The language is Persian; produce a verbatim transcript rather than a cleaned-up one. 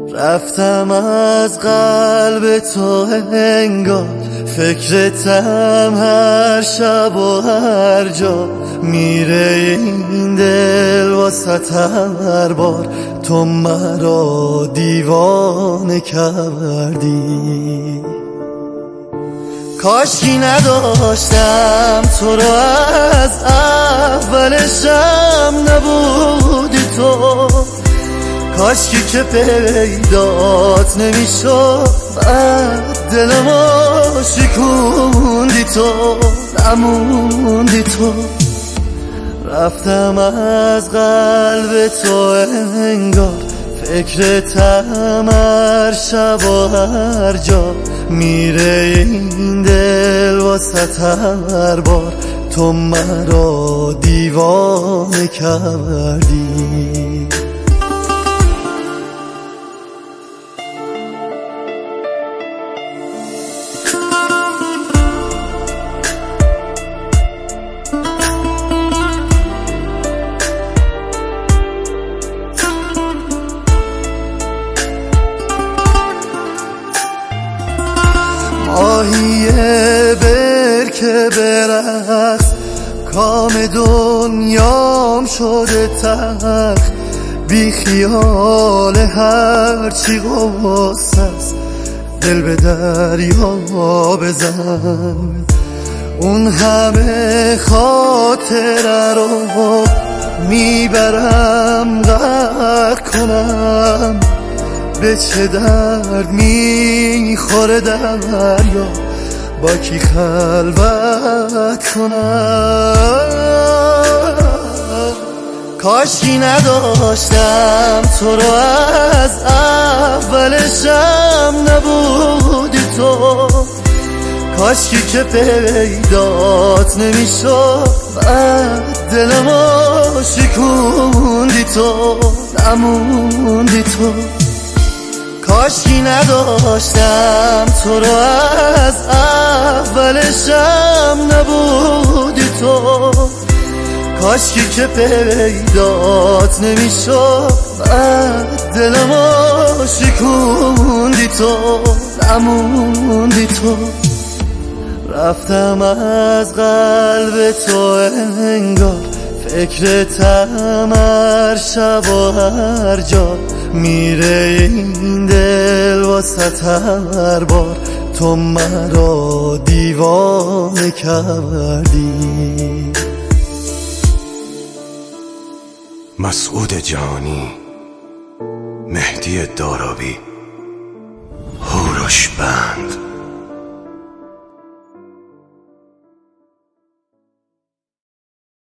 رفتم از قلب تو انگار، فکرتم هر شب و هر جا. میره این دل واسط هر بار، تو مرا دیوانه کردی. کاشکی نداشتم تو رو از اولشم نبودی تو، کاشکی که پیدات نمیشد بعد دلمو شکوندی تو، نموندی تو. رفتم از قلب تو انگار، فکرتم هر شب و هر جا. میره این دل واسط هر بار، تو مرا دیوانه کردی. ماهی برکه برقص، کام دنیام شده تلخ. بی خیال هرچی غصه است، دل به دریا بزن. اون همه خاطره رو میبرم غرق کنم، به چه درد میخوره دریا، با کی خلوت کنم. کاشکی نداشتم تو رو از اولشم نبودی تو، کاشکی که پیدات نمیشد بعد دلمو شکوندی تو، نموندی تو. کاشکی نداشتم تو رو از اولشم نبودی تو، کاشکی که پیدات نمیشد بعد دلمو شکوندی تو، نموندی تو. رفتم از قلب تو انگار، فکرتم هر شب و هر جا. میره این دل واسط هر بار، تو مرا دیوانه کردی. مسعود جانی، مهدی دارابی، هوروش بند.